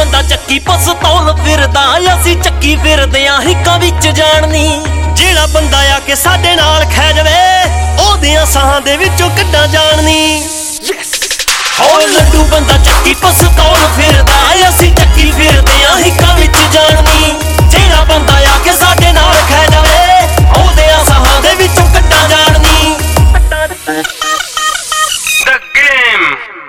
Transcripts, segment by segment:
ਬੰਦਾ ਚੱਕੀ ਪਸਤੌਲ ਫਿਰਦਾ, ਅਸੀਂ ਚੱਕੀ ਫਿਰਦੇ ਆਂ ਹਿੱਕਾਂ ਵਿੱਚ ਜਾਣਨੀ। ਜਿਹੜਾ ਬੰਦਾ ਆ ਕੇ ਸਾਡੇ ਨਾਲ ਖਹਿ ਜਾਵੇ, ਉਹਦੀਆਂ ਸਾਹਾਂ ਦੇ ਵਿੱਚੋਂ ਕੱਢਾਂ ਜਾਣਨੀ। ਹੋ ਲੱਡੂ ਬੰਦਾ ਚੱਕੀ ਪਸਤੌਲ ਫਿਰਦਾ, ਅਸੀਂ ਚੱਕੀ ਫਿਰਦੇ ਆਂ ਹਿੱਕਾਂ ਵਿੱਚ ਜਾਣਨੀ। ਜਿਹੜਾ ਬੰਦਾ ਆ ਕੇ ਸਾਡੇ ਨਾਲ ਖਹਿ ਜਾਵੇ, ਉਹਦੀਆਂ ਸਾਹਾਂ ਦੇ ਵਿੱਚੋਂ ਕੱਢਾਂ ਜਾਣਨੀ। The game.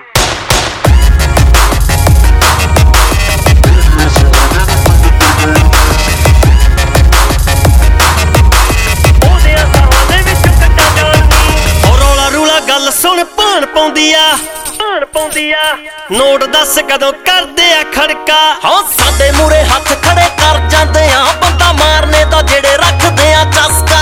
ਗੱਲ ਸੁਣ ਭਾਣ ਪਾਉਂਦੀ ਆ ਨੋਟ ਦੱਸ ਕਦੋਂ ਕਰਦੇ ਆ ਖੜਕਾ। ਹਾਂ ਸਾਡੇ ਮੂਰੇ ਹੱਥ ਖੜੇ ਕਰ ਜਾਂਦੇ ਆ, ਬੰਦਾ ਮਾਰਨੇ ਦਾ ਜਿਹੜੇ ਰੱਖਦੇ ਆ ਚਸਕਾ।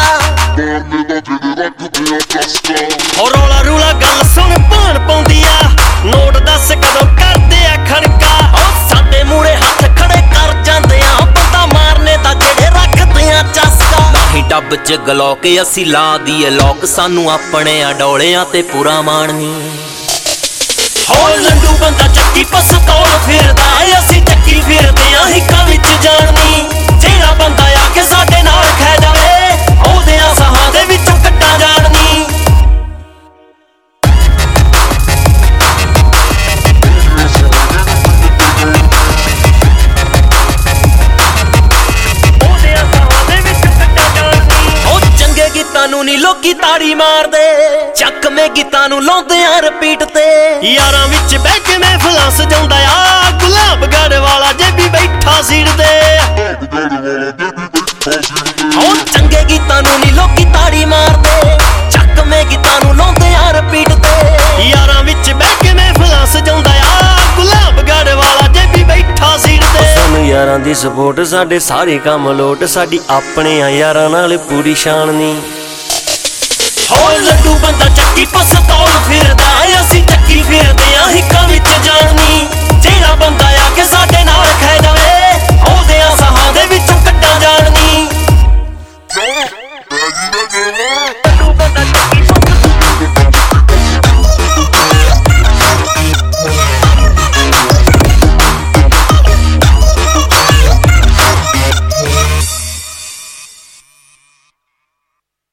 ਹੋ ਰੌਲਾ ਰੂਲਾ ਗੱਲ ਸੁਣ ਭਾਣ ਪਾਉਂਦੀ ਆ, ਨੋਟ ਦੱਸ ਕਦੋਂ ਕਰਦੇ ਆ ਖੜਕਾ। ਹਾਂ ਸਾਡੇ ਮੂਰੇ ਹੱਥ ਖੜੇ ਕਰ ਜਾਂਦੇ ਆ, ਬੰਦਾ ਮਾਰਨੇ ਦਾ ਜਿਹੜੇ ਰੱਖਦੇ ਆ ਚਸਕਾ। ਨਾਹੀਂ ਡੱਬ ਚ ਗਲੋਕ ਅਸੀਂ ਲਾ ਦੀਏ ਲੋਕ, ਸਾਨੂੰ ਆਪਣੇ ਆ ਡੋਲਿਆਂ ਤੇ ਪੂਰਾ ਮਾਣ ਨੀ। ਹੋ ਲੱਡੂ ਬੰਦਾ ਚੱਕੀ ਪਸਤੌਲ ਫਿਰਦਾ, ਅਸੀਂ ਚੱਕੀ ਫਿਰਦੇ ਆਂ ਹਿੱਕਾਂ ਵਿੱਚ ਜਾਣਨੀ। ਜਿਹੜਾ ਬੰਦਾ ਆ ਕੇ ਸਾਡੇ ਨਾਲ ਖਹਿ ਜਾਵੇ, ਉਹਦੀਆਂ ਸਾਹਾਂ ਦੇ ਵਿੱਚੋਂ ਕੱਢਾਂ ਜਾਣਨੀ। ਗੀਤਾਂ ਨੂੰ ਨੀ ਲੋਕੀ ਤਾੜੀ ਮਾਰਦੇ, ਚੱਕਵੇਂ ਗੀਤਾਂ ਨੂੰ ਲਾਉਂਦੇ ਆ ਰਿਪੀਟ ਤੇ। ਯਾਰਾਂ ਵਿੱਚ ਬਹਿ ਕੇ ਮਹਿਫਲਾਂ ਸਜਾਉਂਦਾ ਆ, ਗੁਲਾਬਗੜ੍ਹ ਵਾਲਾ ਜੇ ਵੀ ਬੈਠਾ ਸੀਟ ਤੇ। ਹੋ ਚੰਗੇ ਗੀਤਾਂ ਨੂੰ ਨੀ ਲੋਕੀ ਤਾੜੀ ਮਾਰਦੇ, ਚੱਕਵੇਂ ਗੀਤਾਂ ਨੂੰ ਲਾਉਂਦੇ ਆ ਰਿਪੀਟ ਤੇ। ਯਾਰਾਂ ਵਿੱਚ ਬਹਿ ਕੇ ਮਹਿਫਲਾਂ ਸਜਾਉਂਦਾ ਆ, ਗੁਲਾਬਗੜ੍ਹ ਵਾਲਾ ਜੇ ਵੀ ਬੈਠਾ ਸੀਟ ਤੇ। ਸਾਨੂੰ ਯਾਰਾਂ ਦੀ ਸਪੋਰਟ, ਸਾਡੇ ਸਾਰੇ ਕੰਮ ਲੋਟ, ਸਾਡੀ ਆਪਣੇ ਆ ਯਾਰਾਂ ਨਾਲ ਪੂਰੀ ਸ਼ਾਨ ਨੀ। ਹੋ ਲੱਡੂ ਬੰਦਾ ਚੱਕੀ ਪਸਤੌਲ ਫਿਰਦਾ, ਅਸੀਂ ਚੱਕੀ ਫਿਰਦੇ